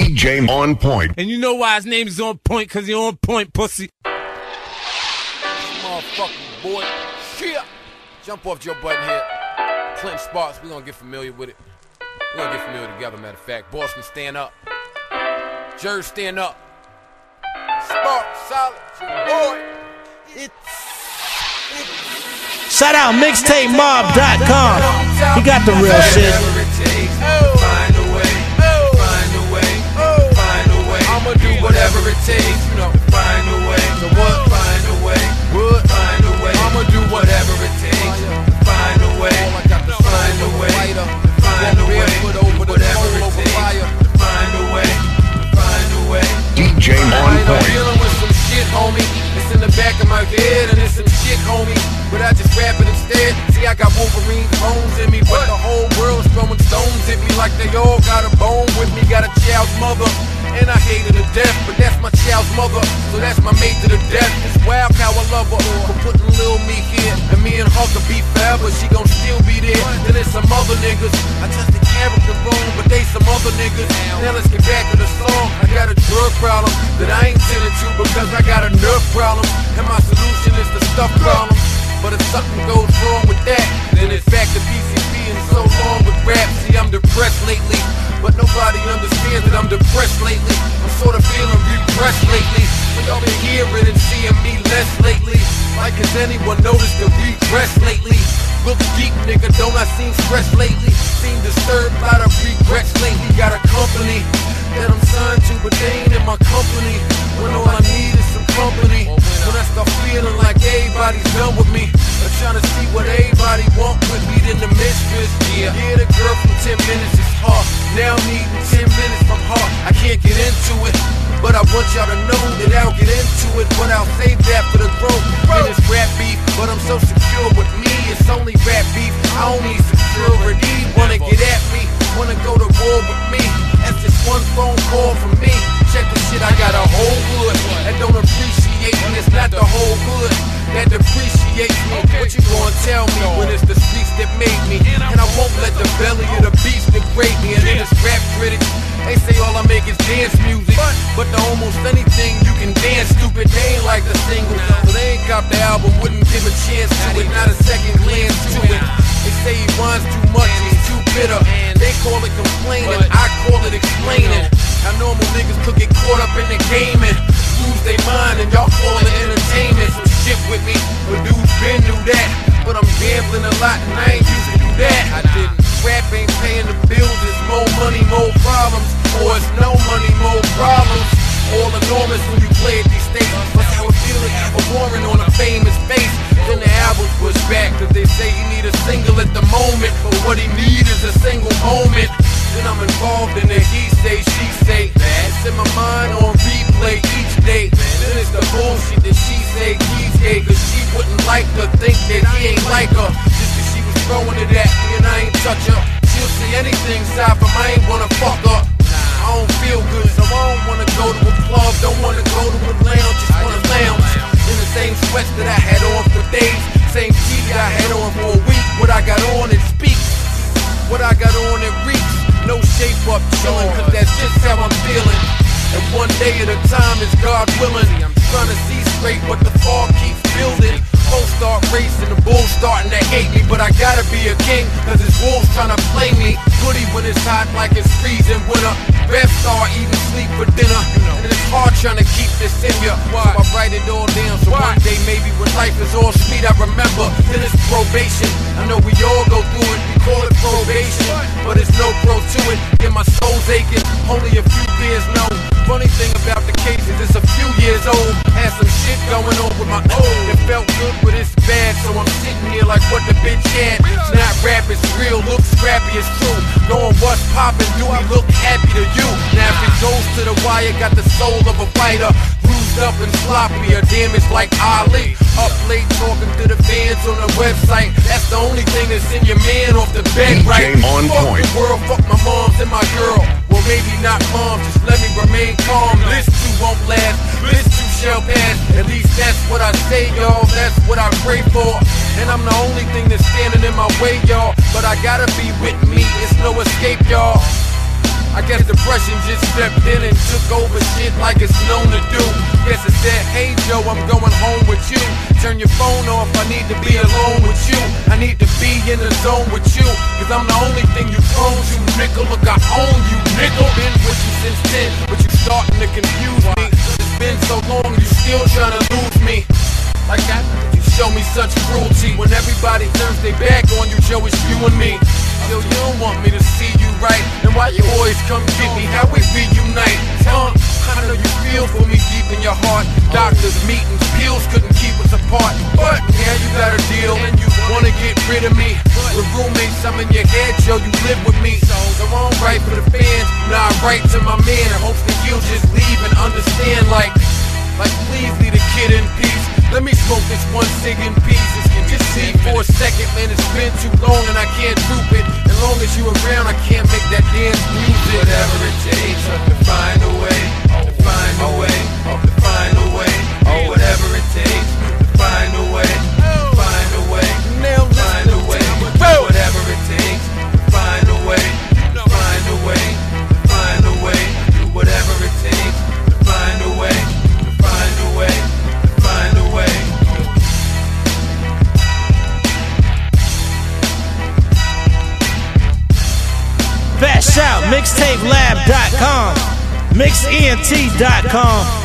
DJ On Point. And you know why his name is On Point? Cause he on point, pussy. Motherfucking boy. Shit. Jump off your button here. Clint Sparks, we're gonna get familiar with it. We're gonna get familiar together, matter of fact. Boston, stand up. Jersey, stand up. Sparks, solid, boy. Shout out mixtapemob.com. He got the real shit. Find a way, find a way, find a way. I'ma do whatever it takes, you know. Find a way, so what? Find a way, what? Find a way. I'ma do whatever it takes. Find a way, find a way, find a way, whatever it takes. Find a way, find a way. DJ On I'm Point. dealing with some shit, homie. It's in the back of my head and it's some shit, homie. But I just rap it instead. See, I got Wolverine bones in me, but the whole world's throwing stones at me like they all got a bone with me. Got a child's mother, and I hate her to death, but that's my child's mother, so that's my mate to the death. This wild cow, I love her for putting Lil Me here, and me and her could be forever. She gon' still be there. Then there's some other niggas. I just the character wrong, but they some other niggas. Now let's get back to the song. I got a drug problem that I ain't tending to because I got a nerve problem, and my solution is the stuff problem. But if something goes wrong with that, then it's back to PCP and so long with rap. See, I'm depressed lately, but nobody understands that I'm depressed lately. I'm sort of feeling repressed lately. So y'all been hearing and seeing me less lately. Like has anyone noticed the regress lately? Look deep, nigga, don't I seem stressed lately? Seem disturbed, lot of regrets lately. Got a company that I'm signed to, but they ain't in my company. When all I need is some company. When I start feeling like everybody's done with me, I'm trying to see what everybody want with me, then the mistress. Yeah, the girl from 10 minutes is hard. Now I'm needing 10 minutes from her. I can't get into it, but I want y'all to know that I'll get into it. But I'll save that for the throat. Then it's rap beef, but I'm so secure with me. It's only rap beef. I don't need security. Wanna get at me, wanna go to war with me. That's just one phone call from me. Check the shit, I got a whole hood that don't appreciate me. It's not the whole hood that depreciates me. What you gonna tell me when it's the streets that made me? And I won't let the belly of the beast degrade me. And then it's rap critics, they say all I make is dance music, but to almost anything you can dance stupid. They ain't like the single, so they ain't got the album, wouldn't give a chance to it, not a second glance to it. They say he whines too much, he's too bitter. They call it complaining, I call it explaining. How normal niggas could get caught up in the game and lose their mind, and y'all call it entertainment. Some shit with me, but dudes been knew that. But I'm gambling a lot and I ain't used to do that. I didn't. Rap ain't paying the bills, it's more money, more problems. Or it's no money, more problems. All enormous when you play at these states. That's how it feels like a warrant on a famous face. Then the album's pushed back, cause they say he need a single at the moment. But what he need is a single moment. Then I'm involved in the he say, she say. It's in my mind on replay each day. Then it's the bullshit that she say, he's gay. Cause she wouldn't like to think that he ain't like her. Just cause she was throwing it at me and I ain't touch her. She'll say anything aside from I ain't wanna fuck her. I don't feel good, so I don't wanna go to a club. Don't wanna go to a lounge, just wanna lounge in the same sweats that I had on for days. Same tee I had on for a week. What I got on, it speaks. What I got on, it reeks. No shape up, chillin', cause that's just how I'm feeling. And one day at a time is God willing. I'm trying to see straight, but the fog keeps building. Folks start racing, the bulls starting to hate me. But I gotta be a king, cause it's wolves trying to play me. Hoodie when it's hot like it's freezing winter. Rap star even sleep for dinner. And it's hard trying to keep this in ya. So I write it all down, so one day maybe when life is all sweet I remember. Then it's probation, I know we all go through it. We call it probation, but it's no pro to it. And my soul's aching, only a few beers know. Funny thing about the case is it's a few years old. Had some shit going on with my own. It felt good, but it's bad, so I'm sitting here like what the bitch had. It's not rap, it's real, look scrappy, it's true. Knowing what's poppin', do we look happy to you? Now if it goes to the wire, got the soul of a fighter. Bruised up and sloppy, or damaged like Ali. Up late talking to the fans on the website. That's the only thing that's in your man off the bed, right? On fuck point. the world, fuck my moms and my girl. Well, maybe not mom, just let me remain calm. This too won't last, this too shall pass. At least that's what I say, y'all, that's what I pray for. And I'm the only thing that's standing in my way, y'all. But I gotta be with me, it's no escape, y'all. I guess depression just stepped in and took over shit like it's known to do. Guess it said, hey Joe, I'm going home with you. Turn your phone off, I need to be alone with you. I need to be in the zone with you, cause I'm the only thing you prone to, nickel. Look, I own you, nickel. Been with you since then, but you starting to confuse me. It's been so long, you still trying to lose me. Like that, you show me such cruelty. When everybody turns their back on you, Joe, it's you and me. Yo, you don't want me to see you right, then why you always come get me? How we reunite? I know you feel for me deep in your heart. Doctors, meetings, pills couldn't keep us apart. But now you got a deal and you wanna get rid of me. With roommates, I'm in your head, Joe, you live with me. So I'm right for the fans, now I write to my man. And hopefully he'll just leave and understand, like please leave the kid in peace. Let me smoke this one cig in pieces. Just see for a second, man, it's been too long and I can't droop it. As long as you around, I can't make that dance music. Whatever it takes, to find a way, to find a way, to find a way. Oh, whatever it takes, to find a way, to find a way, to find a way. Whatever it takes, to find a way, to find a way, to find a way. Do whatever it takes, to find a way, to find a way, to find a way. Fat Shout, mixtapelab.com, mixent.com.